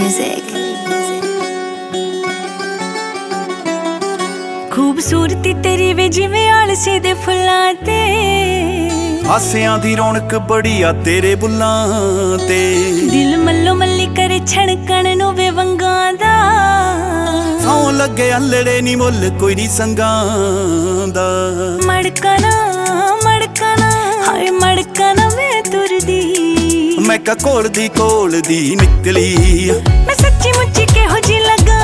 music. खूबसूरती तेरी वे जिवें आलसी दे फुल्लां ते हासियां दी रौनक बड़ी आ तेरे बुल्लां ते दिल मल्लो मल्ली करे छड़कण नूं वे वंगां दा सौं लगे अल्लड़े नी मुल कोई नी संगां दा मड़कना मड़कना हाय मड़कना मैं तुरदी मैं कोल दी निकली मैं सच्ची मुच्ची किहो जी लगा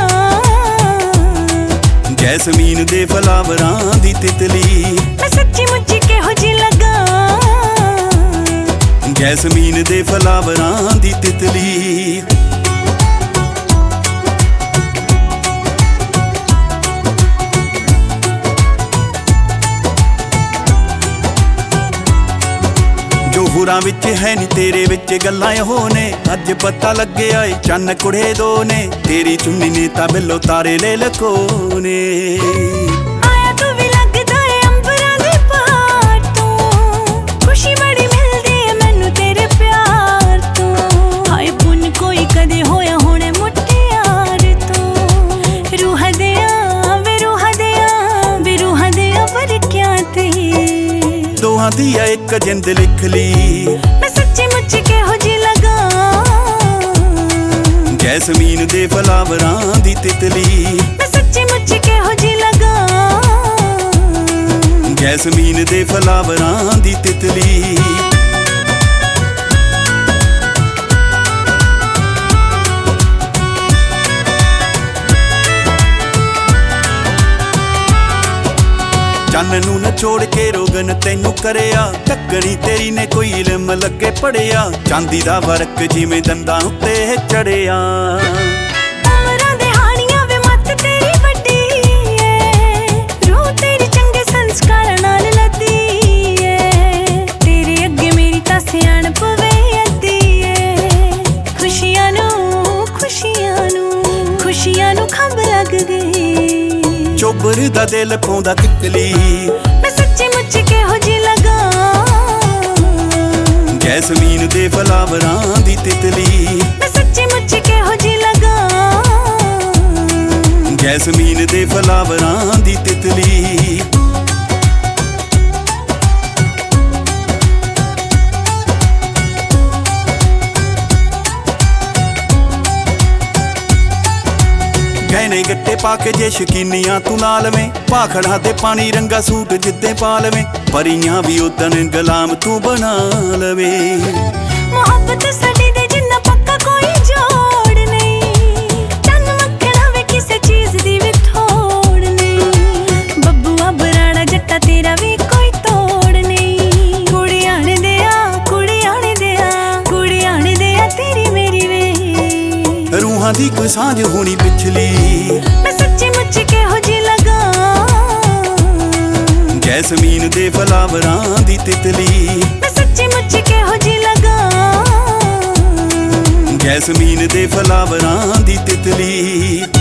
जैसमीन दे फलावरां दी तितली मैं सच्ची मुच्ची किहो जी लगा जैसमीन दे फलावरां दी तितली जो हुरां विच है नी तेरे विच गल्लां हो ने अज पता लगे आए चन्न कुड़े दो ने तेरी चुन्नी ने तां बिल्लो तारे ले लकोने आया तू भी लगदा है अंबरां दे पहाड़ तो खुशी बड़ी मिलदी है मैनू तेरे प्यार तो हाय पुन कोई कदे होया होने मुटियार तो रूह दिया वे रूह दिया वे रूह दिया पर क्या ते दोहां दी एक जिंद लिख ली मैं सच्ची मुच्ची किहो जी लगा जैसमीन दे फलावरां दी तितली मैं सच्ची मुच्ची किहो जी लगा जैसमीन दे फलावरां दी तितली चन्न नूं नचोड़ के रोगन तैनू करिया टक्करी तेरी ने कोई इल्म लगे पढ़िया चांदी दा फर्क जिवें दंदां उत्ते चढ़िया उमरां दे हाणियां वे मत तेरी वड्डी ऐ रूह तेरी चंगे संस्कारां नाल लदी ऐ तेरे अगे मेरी तां सियाणप वे अद्दी ऐ खुशियां नूं खंभ लग गई चोबर दा दिल पौंदा तितली मैं सच्ची मुच्ची किहो जी लगा जैसमीन दे फलावरां दी तितली मैं सच्ची मुच्ची किहो जी लगा जैसमीन दे फलावरां दी तितली गहने गट्टे पाके जे शकीनियां तू ला लवें भाखड़ा दे पानी रंगा सूट जिद्दे पा लवें परियां भी उदन गुलाम तू बना लवे मोहब्बत साडी दे जिन्ना पक्का कोई जोड़ नहीं चन्न मक्खना वे किसे चीज दी भी थोड़ नहीं बब्बूआ बराड़ा जट्टा तेरा भी कोई तोड़ नहीं कुड़ी आने दिया तेरी मेरी वे रूहां दी कोई सांझ होनी पिछली मैं सच्ची मुच्ची किहो जी लगा जैसमीन दे फलावरां दी तितली मैं सच्ची मुच्ची किहो जी लगा जैसमीन दे फलावरां दी तितली।